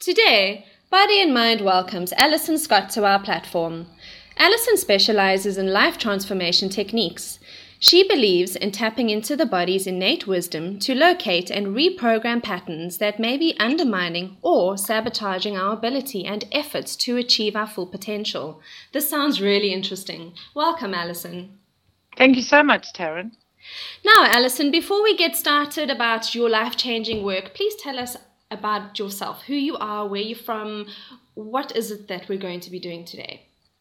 Today, Body and Mind welcomes Alison Scott to our platform. Alison specializes in life transformation techniques. She believes in tapping into the body's innate wisdom to locate and reprogram patterns that may be undermining or sabotaging our ability and efforts to achieve our full potential. This sounds really interesting. Welcome, Alison. Thank you so much, Taryn. Now, Alison, before we get started about your life-changing work, please tell us about yourself, who you are, where you're from, what is it that we're going to be doing today?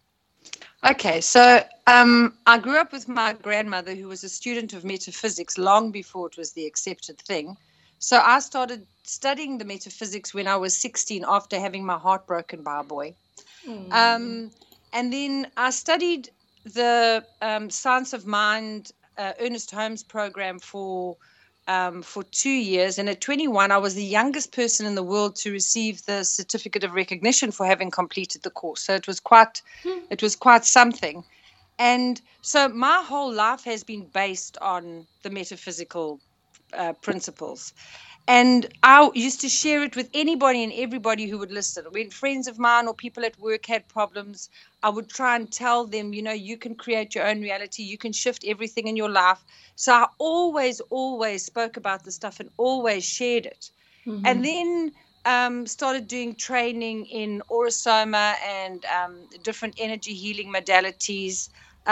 Okay, so I grew up with my grandmother who was a student of metaphysics long before it was the accepted thing. So I started studying the metaphysics when I was 16 after having my heart broken by a boy. And then I studied the Science of Mind Ernest Holmes program for 2 years, and at 21 I was the youngest person in the world to receive the certificate of recognition for having completed the course. So it was quite something. And so my whole life has been based on the metaphysical principles. And I used to share it with anybody and everybody who would listen. When friends of mine or people at work had problems, I would try and tell them, you can create your own reality. You can shift everything in your life. So I always spoke about this stuff and always shared it. Mm-hmm. And then started doing training in Aurosoma and different energy healing modalities,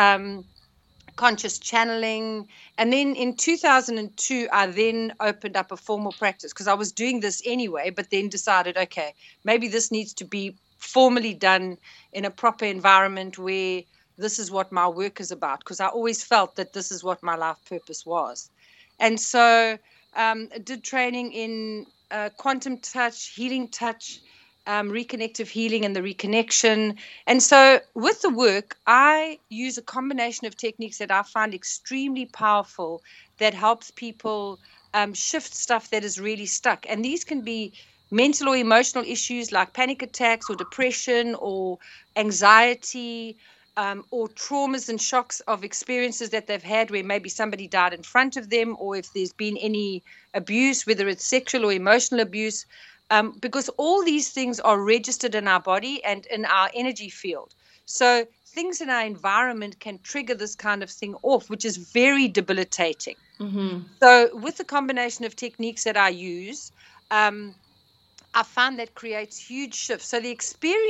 conscious channeling. And then in 2002, I then opened up a formal practice because I was doing this anyway, but then decided, okay, maybe this needs to be formally done in a proper environment where this is what my work is about, because I always felt that this is what my life purpose was. And so I did training in quantum touch, healing touch, reconnective healing and the reconnection. And so with the work, I use a combination of techniques that I find extremely powerful that helps people shift stuff that is really stuck. And these can be mental or emotional issues like panic attacks or depression or anxiety, or traumas and shocks of experiences that they've had where maybe somebody died in front of them, or if there's been any abuse, whether it's sexual or emotional abuse. Because all these things are registered in our body and in our energy field. So things in our environment can trigger this kind of thing off, which is very debilitating. Mm-hmm. So with the combination of techniques that I use, I find that creates huge shifts. So the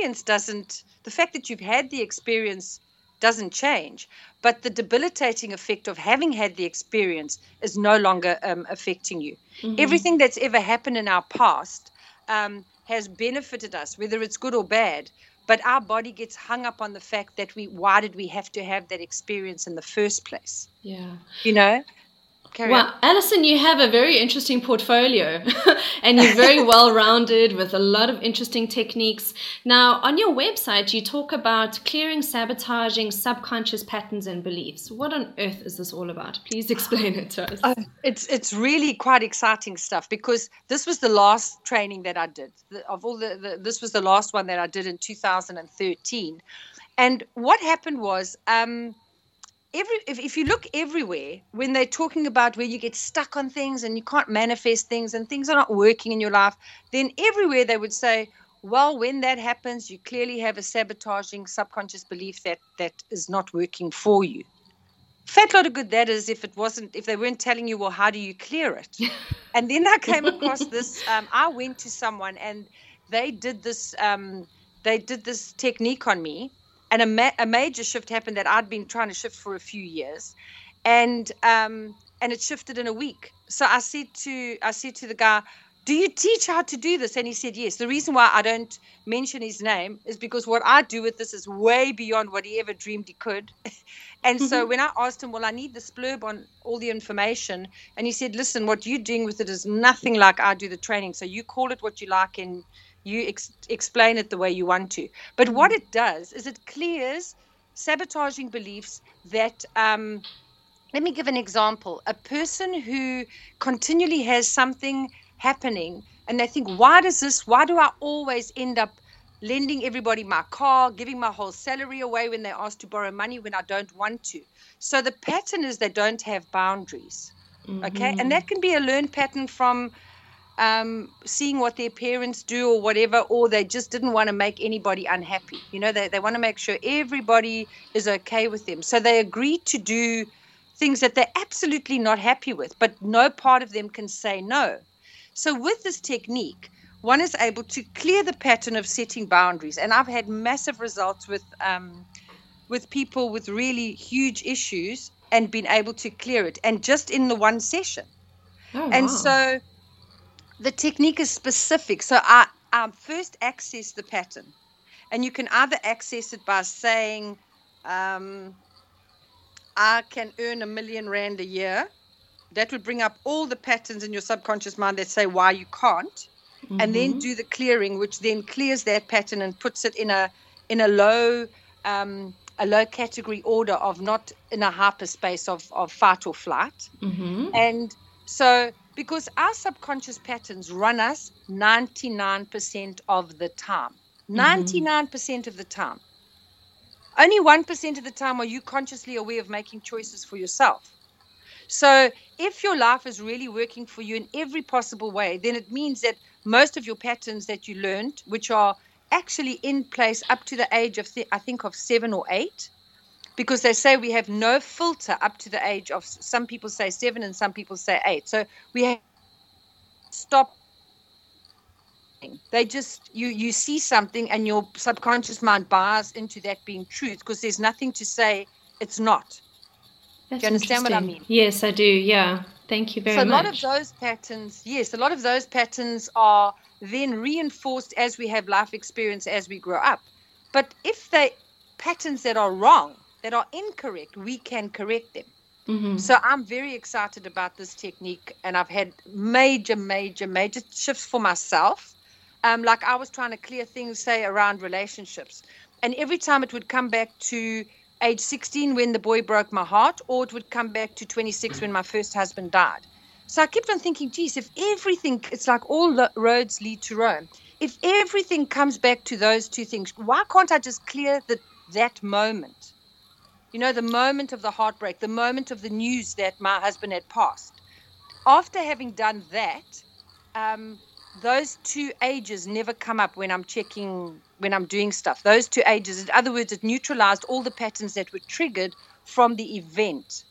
fact that you've had the experience doesn't change, but the debilitating effect of having had the experience is no longer affecting you. Mm-hmm. Everything that's ever happened in our past has benefited us, whether it's good or bad, but our body gets hung up on the fact that why did we have to have that experience in the first place? Yeah. Well, Alison, you have a very interesting portfolio and you're very well-rounded with a lot of interesting techniques. Now, on your website, you talk about clearing, sabotaging subconscious patterns and beliefs. What on earth is this all about? Please explain it to us. It's really quite exciting stuff, because this was the last training that I did. This was the last one that I did in 2013. And what happened was, if you look everywhere, when they're talking about where you get stuck on things and you can't manifest things and things are not working in your life, then everywhere they would say, well, when that happens, you clearly have a sabotaging subconscious belief that is not working for you. Fat lot of good that is if they weren't telling you, well, how do you clear it? And then I came across this, I went to someone and they did this technique on me. And a major shift happened that I'd been trying to shift for a few years, and it shifted in a week. So I said to the guy, "Do you teach how to do this?" And he said, "Yes." The reason why I don't mention his name is because what I do with this is way beyond what he ever dreamed he could. And so when I asked him, "Well, I need the splurb on all the information," and he said, "Listen, what you're doing with it is nothing like I do the training. So you call it what you like and you explain it the way you want to." But what it does is it clears sabotaging beliefs that, let me give an example. A person who continually has something happening and they think, why do I always end up lending everybody my car, giving my whole salary away when they ask to borrow money when I don't want to? So the pattern is they don't have boundaries. Mm-hmm. Okay. And that can be a learned pattern from seeing what their parents do or whatever, or they just didn't want to make anybody unhappy. They want to make sure everybody is okay with them. So they agreed to do things that they're absolutely not happy with, but no part of them can say no. So with this technique, one is able to clear the pattern of setting boundaries. And I've had massive results with people with really huge issues and been able to clear it, and just in the one session. Oh, and wow. So the technique is specific. So I first access the pattern, and you can either access it by saying, I can earn R1 million a year. That will bring up all the patterns in your subconscious mind that say why you can't, and then do the clearing, which then clears that pattern and puts it in a low category order of not in a hyperspace of fight or flight. And so, because our subconscious patterns run us 99% of the time, 99% of the time. Only 1% of the time are you consciously aware of making choices for yourself. So if your life is really working for you in every possible way, then it means that most of your patterns that you learned, which are actually in place up to the age of, I think, of 7 or 8, because they say we have no filter up to the age of, some people say 7 and some people say 8. So we have to stop. They just, you see something and your subconscious mind buys into that being truth, because there's nothing to say it's not. That's Do you understand what I mean? Yes, I do. Yeah. Thank you very much. So a lot of those patterns are then reinforced as we have life experience, as we grow up. But if they patterns that are wrong, that are incorrect, we can correct them. So I'm very excited about this technique, and I've had major shifts for myself. Like I was trying to clear things, say, around relationships. And every time it would come back to age 16 when the boy broke my heart, or it would come back to 26 when my first husband died. So I kept on thinking, geez, if everything, it's like all the roads lead to Rome. If everything comes back to those two things, why can't I just clear that moment? The moment of the heartbreak, the moment of the news that my husband had passed. After having done that, those two ages never come up when I'm doing stuff. Those two ages, in other words, it neutralized all the patterns that were triggered from the event.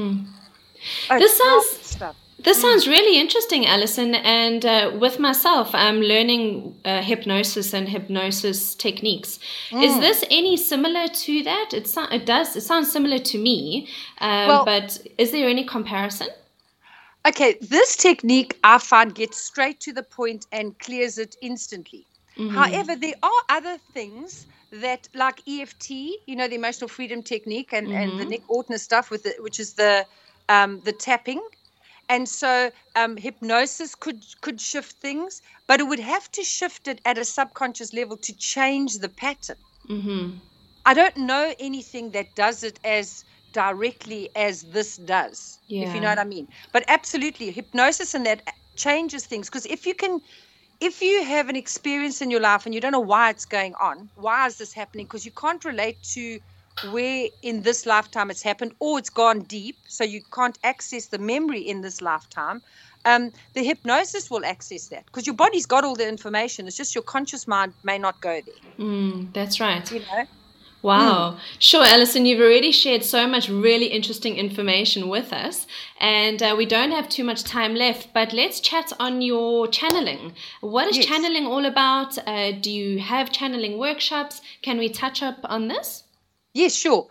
This sounds really interesting, Alison. And with myself, I'm learning hypnosis and hypnosis techniques. Is this any similar to that? It sounds similar to me, but is there any comparison? Okay, this technique I find gets straight to the point and clears it instantly. However, there are other things that, like EFT, the emotional freedom technique, and the Nick Ortner stuff which is the tapping. And so hypnosis could shift things, but it would have to shift it at a subconscious level to change the pattern. I don't know anything that does it as directly as this does, if you know what I mean. But absolutely, hypnosis and that changes things. Because if you have an experience in your life and you don't know why it's going on, why is this happening? Because you can't relate to where in this lifetime it's happened, or it's gone deep, so you can't access the memory in this lifetime. The hypnosis will access that, because your body's got all the information. It's just your conscious mind may not go there. That's right. Wow. Sure, Alison, you've already shared so much really interesting information with us, and we don't have too much time left, but let's chat on your channeling. What is channeling all about? Do you have channeling workshops? Can we touch up on this? Yes, sure.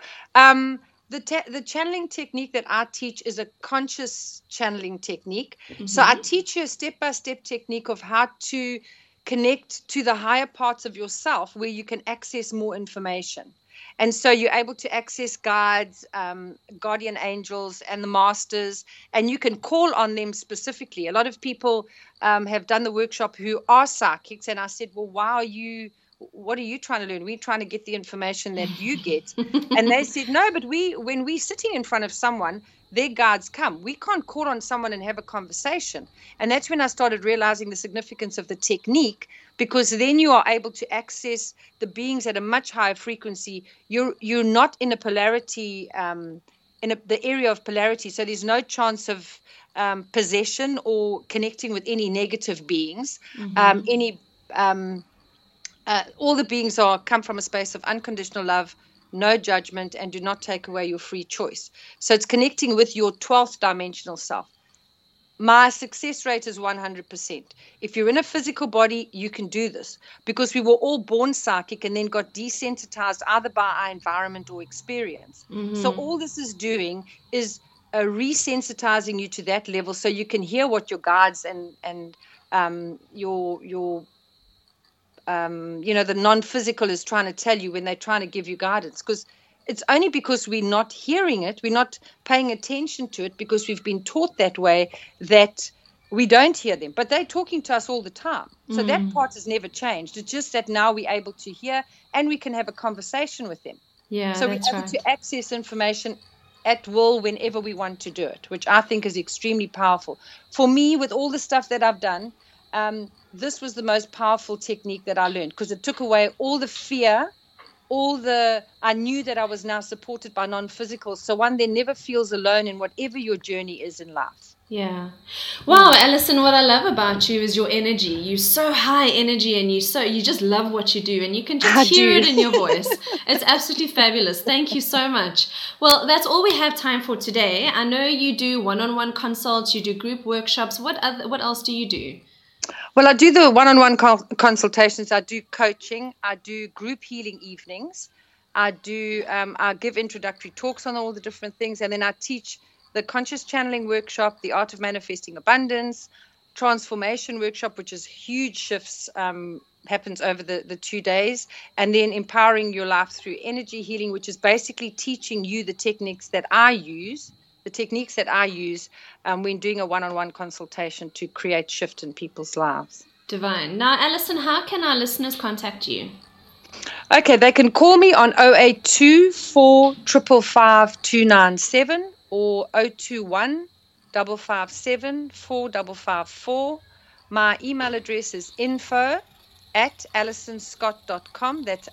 The channeling technique that I teach is a conscious channeling technique. So I teach you a step-by-step technique of how to connect to the higher parts of yourself where you can access more information. And so you're able to access guides, guardian angels, and the masters, and you can call on them specifically. A lot of people have done the workshop who are psychics, and I said, well, what are you trying to learn? We're trying to get the information that you get. And they said, no, but when we're sitting in front of someone, their guides come. We can't call on someone and have a conversation. And that's when I started realizing the significance of the technique, because then you are able to access the beings at a much higher frequency. You're not in a polarity the area of polarity. So there's no chance of possession or connecting with any negative beings. All the beings come from a space of unconditional love, no judgment, and do not take away your free choice. So it's connecting with your 12th dimensional self. My success rate is 100%. If you're in a physical body, you can do this, because we were all born psychic and then got desensitized either by our environment or experience. So all this is doing is resensitizing you to that level, so you can hear what your guides and your the non-physical is trying to tell you when they're trying to give you guidance. Because it's only because we're not hearing it, we're not paying attention to it, because we've been taught that way, that we don't hear them. But they're talking to us all the time. So that part has never changed. It's just that now we're able to hear and we can have a conversation with them. Yeah, so we're able to access information at will whenever we want to do it, which I think is extremely powerful. For me, with all the stuff that I've done, this was the most powerful technique that I learned, because it took away all the fear, I knew that I was now supported by non-physical. So one then never feels alone in whatever your journey is in life. Yeah. Wow, Alison, what I love about you is your energy. You're so high energy, and you just love what you do, and you can just hear it in your voice. It's absolutely fabulous. Thank you so much. Well, that's all we have time for today. I know you do one-on-one consults, you do group workshops. What else do you do? Well, I do the one-on-one consultations. I do coaching. I do group healing evenings. I give introductory talks on all the different things. And then I teach the conscious channeling workshop, the art of manifesting abundance, transformation workshop, which is huge shifts, happens over the 2 days. And then empowering your life through energy healing, which is basically teaching you the techniques that I use when doing a one-on-one consultation to create shift in people's lives. Divine. Now, Alison, how can our listeners contact you? Okay, they can call me on 082 455 297 or 021 557 4554. My email address is info@AlisonScott.com. That's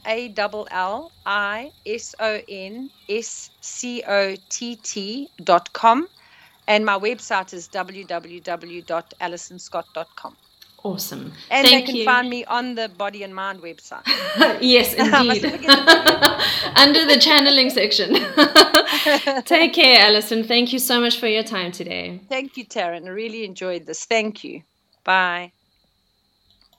ALLISONSCOTT.com. And my website is www.alisonscott.com. Awesome. And they can find me on the Body and Mind website. Yes, indeed. Under the channeling section. Take care, Alison. Thank you so much for your time today. Thank you, Taryn. I really enjoyed this. Thank you. Bye.